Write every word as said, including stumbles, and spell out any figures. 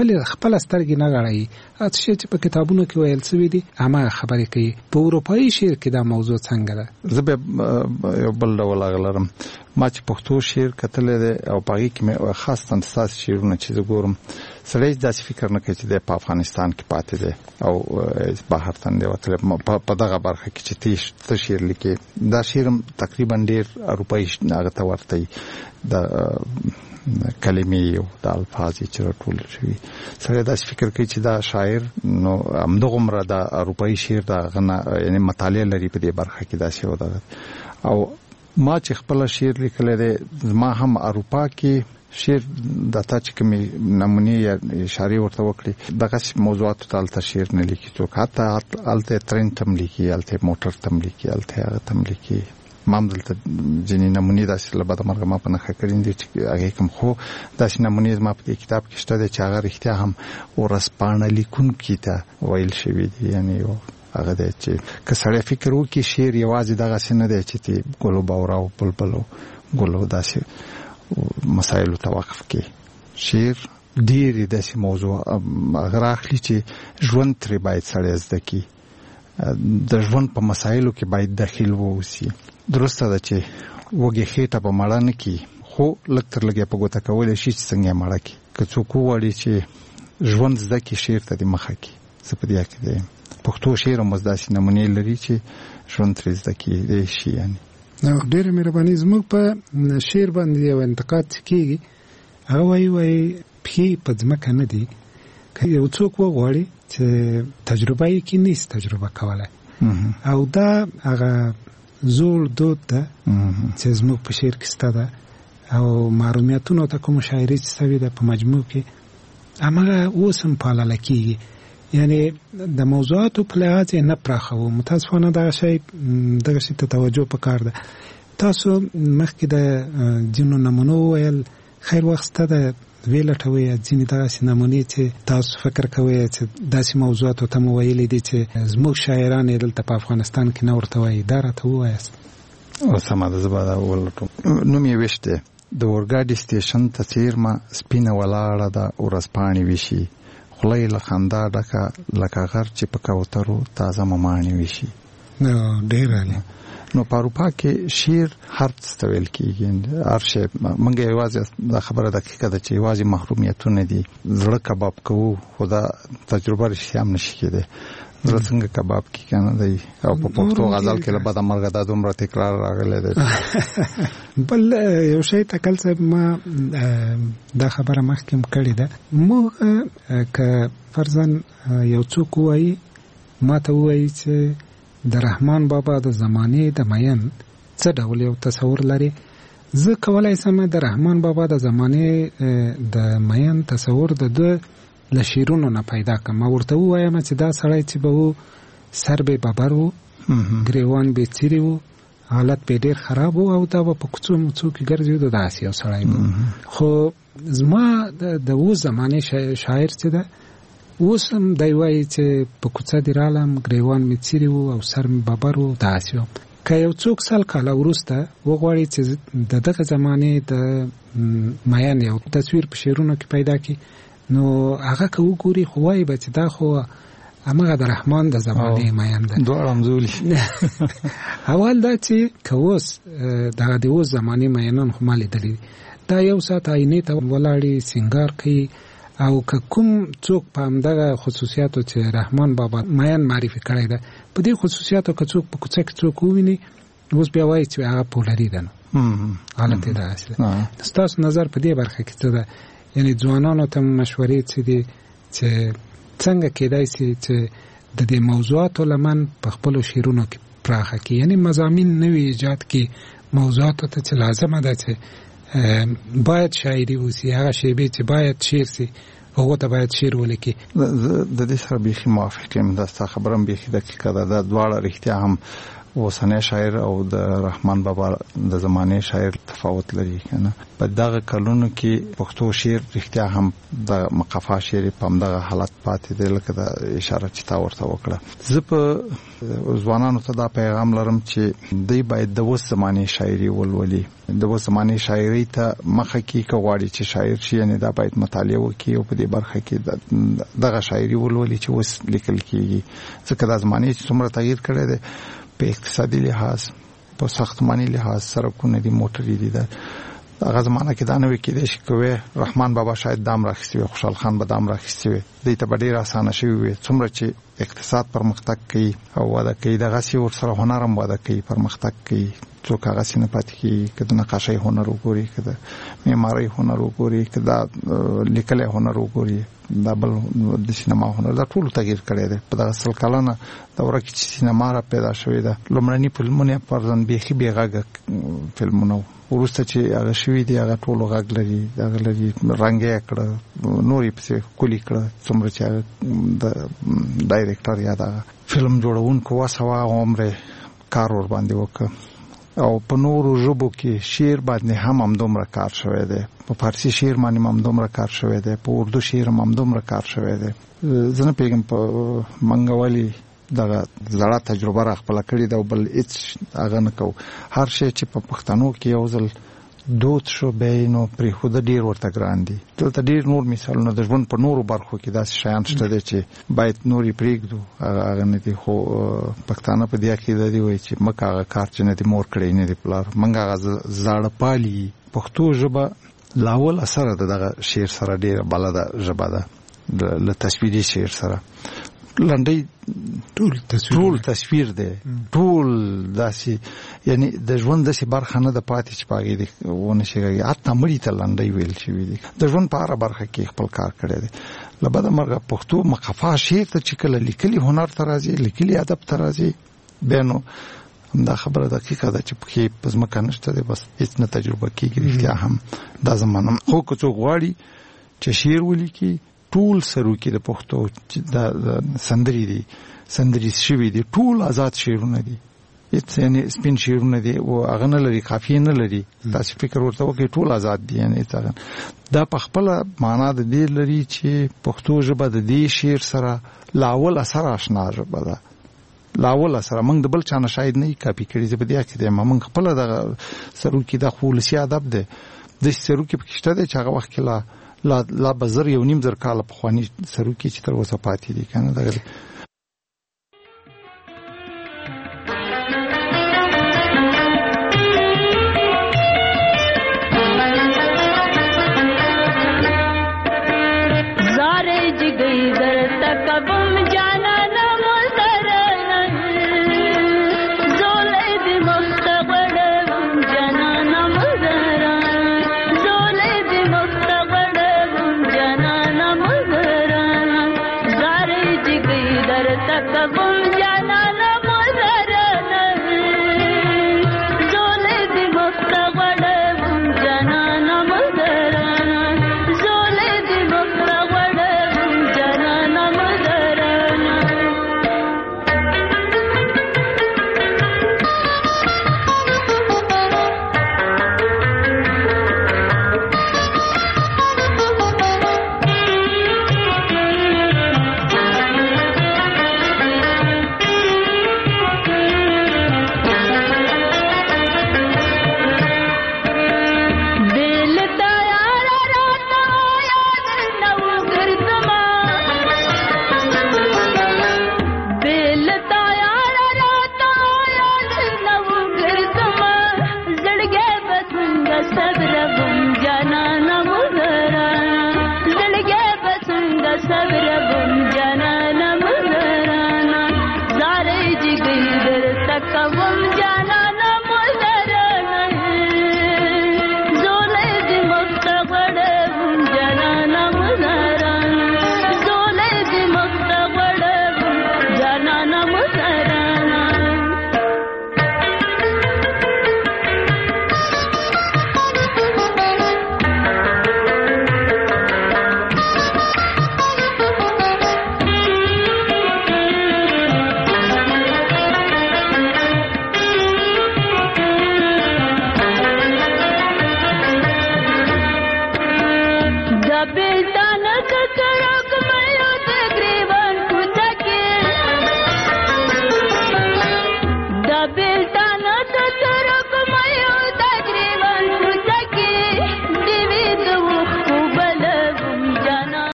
خپل خپل سترګې نه غړي. اته چې په کتابونو کې ویل څه دي هغه خبرې کوي. په اروپایي شعر کې دا موضوع څنګه ده؟ زه به یو بل ډول غلرم. ما چې پښتو شعر کتل دي او پاږي کې خاص تنساس شعرونه چې ګورم سړی داسې فکر نه کوي چې د افغانستان کې پاتې دي او بهر تند وتل په دغه برخه کې چې تیش شعر لیکي. دا شعر تقریبا ډیر اروپایي هغه ته ورته د کلمې او د الفاظ چې راټول شوی. سره دا فکر کوي چې دا شاعر نو همدغه عمره د اروپایي شعر دا غنه یعنی مطالعه لري په دې برخه کې دا شی ودا. او ما چې خپل شعر لیکل دي ما هم اروپا کې شعر د تا چې کومې نمونې یا اشاره ورته وکړي دغه موضوعات ته الته شعر نه لیکي څوک، حتی الته ترین تم لیکي، الته موټر تم لیکي، الته هغه تم لیکي. مام دلته ځینې نمونې داسې له بده مرغه ما په نښه کړي دي چې هغه کوم خو داسې نمونې ما په کتاب کې شته چې هغه رښتیا هم ورسپانه لیکونکي ته ویل شوي دي. یعنی هغه دی چې که سړی فکر وکړي شعر یوازې دغسې نه دی چې تی ګلو باورا او بلبلو ګلو داسې مسایلو ته وقف کې. شعر ډېرې داسې موضوع هغه راخلي چې ژوند ترې باید سړی زده کړي، د ژوند په مسایلو کې باید داخل واوسي. درسته ده چې وږې خېټه به مړه نه کړي خو لږ تر لږه په ګوته کولی شي چې څنګه یې مړه کړي. که څوک وغواړي چې ژوند زده کړي شعر ته دې مخه کړي. زه په دې عقیده یم. پښتو شعر هم اوس داسې نمونې لري چې ژوند ترې زده کړي شي. یعنې نو ډېره مهرباني. زموږ په شعر باندې یو انتقاد کېږي، هغه وایي وایي پښې په ځمکه نه دي. که یو څوک وغواړي چې تجربه یې کې نیست تجربه کولی، او دا هغه زوړ دود ده چې زموږ په شعر کې شته ده او محرومیتونو ته کوم شاعري چې شوې ده په مجموع کې هماغه اوس هم پالله کېږي. یعنی د موضوعاتو په لحاظ یې نه پراخوو. متاسفانه دغه شی دغه شي ته توجه پکار ده. تاسو مخکې د ځینو نمونو وویل، خیر وخت شته ده ویې لټوئ ځینې دغسې نمونې چې تاسو فکر کوئ چې داسې موضوعاتو ته مو ویلي دي چې زموږ شاعران یې دلته په افغانستان کې نه ورته وایي. دا راته ووایاست. سمه ده، زه به دا ولټوم. نوم یې ویش دی د اورګاډي سټیشن ته څیرمه سپینه ولاړه ده ورځپاڼې ویشي، خوله یې له خندا ډکه لکه غر چې په کوترو تازه مماڼې ویشي. نو ډېر عالي. نو په اروپا کې شعر هر څه ته ویل کېږي، هر شی. موږ یوازې دا خبره دقیقه ده چې یوازې محرومیتونه دي. زړه کباب کوو خو دا تجربه رښتیا هم نشي کېدی. زړه څنګه کباب کې که نه دی. او په پښتو غزل کې له بده مرغه دا دومره تکرار راغلی دی. بل یو شی تکل صاحب ما دا خبره مخکې هم کړې ده. موږ که فرضاً یو څوک ووایي ما ته ووایي چې د رحمان بابا د زمانې د مین څه ډول یو تصور لري، زه کولی شم د رحمان بابا د زمانې د مین تصور د ده له شعرونو نه پیدا کړم. ما ورته ووایم چې دا سړی چې به و سر به ببر و، ګریوان به څیرې و، حالت به ډېر خراب و او دا به په کوڅو موڅو کې ګرځي. د داسې یو سړی و. خو زما د اوس زمانې شاعر چې ده اوس هم دی وایي چې په کوڅه دې رالم ګریوان مې څیرې و او سر مې ببر و. داسې و. که یو څوک سل کاله وروسته وغواړي چې د دغه زمانې د مین یو تصویر په شعرونو کې پیدا کړي نو هغه که وګوري خو وایي به چې دا خو همغه د رحمان د زمانې مین ده. دواړه همزولي. اول دا چې که اوس دغه د اوس زمانې مینان خو ما لیدلي دا یو ساعت آینې ته ولاړې سینګار کوي، او که کوم څوک په همدغه خصوصیاتو چې رحمان بابا مین معرفي کړی ده په دې خصوصیاتو که څوک په کوڅه کې څوک وویني اوس بیا وایي چې هغه پولري ده. نو حالت یې داسې ده. ستاسو نظر په دې برخه کې څه ده؟ یعنی ځوانانو ته مشورې څه دي چې څنګه کېدای شي چې د دې موضوعاتو لمن په خپلو شعرونو کې پراخه کړي؟ یعنی مضامین نوي ایجاد کړي موضوعاتو ته چې لازمه ده چې باید شاعري وسی، هغه شیبې چې باید شعر سي هغه ته باید شعر ولیکي. د دې سره بیخي موافق یم. دا ستا خبره هم بیخي دقیقه ده. دا دواړه رښتیا هم اوسنی شاعر او د رحمان بابا د زمانه شاعر تفاوت لري کنه. په دغه کلونو کې پښتو شعر رښتیا هم د مقفا شعر په همدغه حالت پاتې دی لکه د اشاره چې تا ورته وکړه. زه په ځوانانو ته دا پیغام لرم چې دوی باید د اوس زمانه شاعري ولولي، د اوس زمانه شاعري ته مخه کې کغواړي چې شاعر شي، یعنی دا باید مطالعه وکړي او په دې برخه کې دغه شاعري ولولي چې اوس لیکل کیږي. ځکه د زمانه چې څومره تغییر کړی دی په اقتصادي لحاظ، په ساختماني لحاظ، سرکونه دي، موټرې دي. دا هغه زمانه کې دا نه وي کېدای شي کوي رحمان بابا شاید دام راخستی وي، خوشحال خان به دام راخستی وي، دوی ته به ډېر اسانه شوي وي. څومره چې اقتصاد پرمختګ کوي او وده کوي، دغسې ورسره هنر هم وده کوي، پرمختګ کوي. څوک هغسې نه پاتې کېږي. که د نقاشۍ هنر وګوري، که د معمارۍ هنر وګوري، که دا لیکلی هنر وګوري، دا بل د سینما هنر، دا ټول تغییر کړی دی. په دغه سل کلنه دوره کې چې سینما را پیدا شوې ده، لومړني فلمونه فرضاً بیخي بې غږه فلمونه وو، وروسته چې هغه شوي دي هغه ټولو غږ لري، هغه لري رنګ یې کړه، نور یې پسې ښکلي کړه. څومره چې هغه د ډایرکټر یا د فلم جوړونکو وس او عمر کار ور باندې وکړ. او په نورو ژبو کې شعر باندې هم همدومره کار شوی دی، په فارسي شعر باندې هم همدومره کار شوی دی، په اردو شعر هم همدومره کار شوی دی. زه نه پوهېږم په منګه ولې دغه زړه تجربه را خپله کړې ده او بل هېڅ هغه نه کوو. هر شی چې په پښتنو کې یو ځل دود شو بیا یې نو پرېښوده ډېر ورته ګران دي. دلته ډېر نور مثالونه د ژوند په نورو برخو کې داسې شیان شته دی چې باید نور یې پرېږدو، هغه نه دي. خو پښتانه په دې عقیده دي وایي چې مکه هغه کار چې نه دي مور کړی نه دي پلار، موږ هغه زاړه پالي. پښتو ژبه له اول سره د دغه شعر سره ډېره بلده ژبه ده، له تصویري شعر سره. لنډۍ ټول تصویر ټول تصویر دی، ټول داسې یعنی د ژوند داسې برخه نه ده پاتې چې په هغې دې ونه شي غږېږي. حتی مړي ته لنډۍ ویل شوي دي. د ژوند په هره برخه کې خپل کار کړی دی. له بده مرغه پښتو مقفا شعر ته چې کله لیکلي هنر ته راځي، لیکلي ادب ته راځي، بیا نو همدا خبره دقیقه ده چې پکې په ځمکه نشته دی، بس هېڅ نه تجربه کېږي. رښتیا هم دا زمانه خو که څوک غواړي چې شعر ولیکي، ټول سروکي د پښتو د سندرې دي، سندرې شوي دي، ټول آزاد شعرونه دي، هېڅ یعنې سپین شعرونه دي او هغه نه لري، قافیې نه لري. تاسې فکر ورته وکړئ ټول آزاد دي. یعنې هغه دا په خپله معنا د دې لري چې پښتو ژبه د دې شعر سره له اوله سره اشنا ژبه ده. له اوله سره موږ د بل چا نه شاید نه یې کاپي کړي. زه په دې عقیده یم موږ خپله دغه سروکي دا خو ولسي ادب دی. داسې سروکي پکې شته دی چې هغه وخت کې لا لا لا به زر یو نیم زر کاله پخواني سروکي چې تر اوسه پاتې دي که نه. دغه صبر